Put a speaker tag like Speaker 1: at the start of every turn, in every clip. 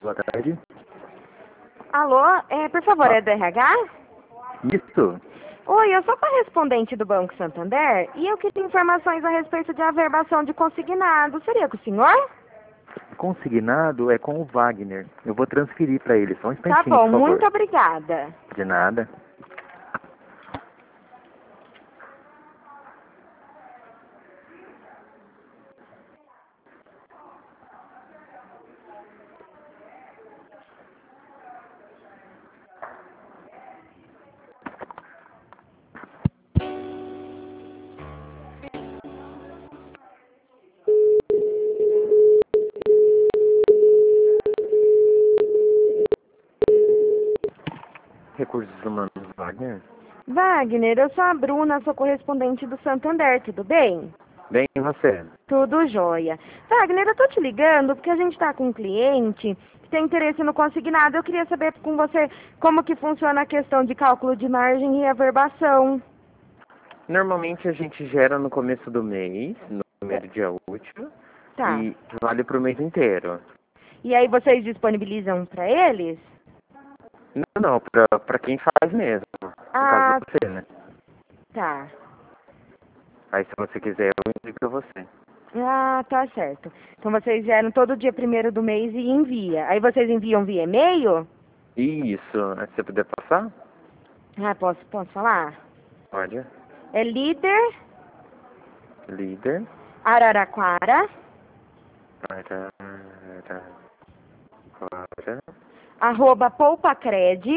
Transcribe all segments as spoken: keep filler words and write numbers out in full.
Speaker 1: Boa tarde.
Speaker 2: Alô, é, por favor,
Speaker 1: Ah.
Speaker 2: é do R H?
Speaker 1: Isso.
Speaker 2: Oi, eu sou correspondente do Banco Santander e eu queria informações a respeito de averbação de consignado. Seria com o senhor?
Speaker 1: Consignado é com o Wagner. Eu vou transferir para ele. Só um
Speaker 2: Tá
Speaker 1: instantinho,
Speaker 2: bom,
Speaker 1: por favor.
Speaker 2: muito obrigada.
Speaker 1: De nada. Recursos Humanos Wagner.
Speaker 2: Wagner, eu sou a Bruna, sou correspondente do Santander, tudo bem?
Speaker 1: Bem, e você?
Speaker 2: Tudo jóia. Wagner, eu tô te ligando porque a gente tá com um cliente que tem interesse no consignado. Eu queria saber com você como que funciona a questão de cálculo de margem e averbação.
Speaker 1: Normalmente a gente gera no começo do mês, no primeiro dia útil,
Speaker 2: Tá.
Speaker 1: e vale para o mês inteiro.
Speaker 2: E aí vocês disponibilizam para eles?
Speaker 1: Não, não, para quem faz mesmo. No
Speaker 2: Ah,
Speaker 1: caso você, né?
Speaker 2: tá.
Speaker 1: Aí se você quiser eu indico para você.
Speaker 2: Ah, tá certo. Então vocês geram todo dia primeiro do mês e envia. Aí vocês enviam via e-mail?
Speaker 1: Isso. Se você puder passar?
Speaker 2: Ah, posso, posso falar?
Speaker 1: Pode.
Speaker 2: É líder
Speaker 1: Líder.
Speaker 2: Araraquara,
Speaker 1: Araraquara.
Speaker 2: arroba poupacred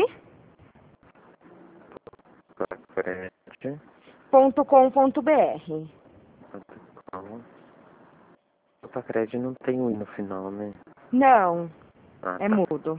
Speaker 1: Frente.
Speaker 2: ponto com ponto br.
Speaker 1: O Pacred não tem um i no final, né?
Speaker 2: Não,
Speaker 1: Ah,
Speaker 2: é
Speaker 1: tá.
Speaker 2: mudo.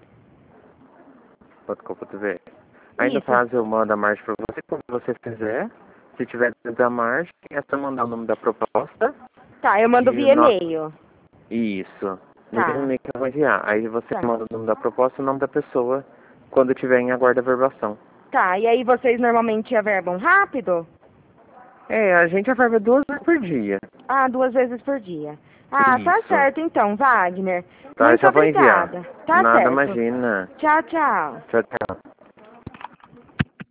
Speaker 1: .com.br. Aí no
Speaker 2: Isso.
Speaker 1: caso eu mando a margem pra você, quando você fizer. Se tiver dentro da margem, é só mandar o nome da proposta.
Speaker 2: Tá, eu mando
Speaker 1: E o
Speaker 2: via
Speaker 1: nosso...
Speaker 2: e-mail.
Speaker 1: Isso. No
Speaker 2: Tá.
Speaker 1: mesmo e-mail que eu vou enviar. Aí você
Speaker 2: Tá.
Speaker 1: manda o nome da proposta e o nome da pessoa quando tiver em aguardo a verbação.
Speaker 2: Tá, e aí vocês normalmente averbam rápido?
Speaker 1: É, a gente averba duas vezes por dia.
Speaker 2: Ah, duas vezes por dia. Ah, tá
Speaker 1: Isso.
Speaker 2: certo então, Wagner.
Speaker 1: Tá,
Speaker 2: Muito
Speaker 1: já vou enviar.
Speaker 2: obrigada. Tá
Speaker 1: Nada,
Speaker 2: certo.
Speaker 1: imagina.
Speaker 2: Tchau, tchau.
Speaker 1: Tchau, tchau.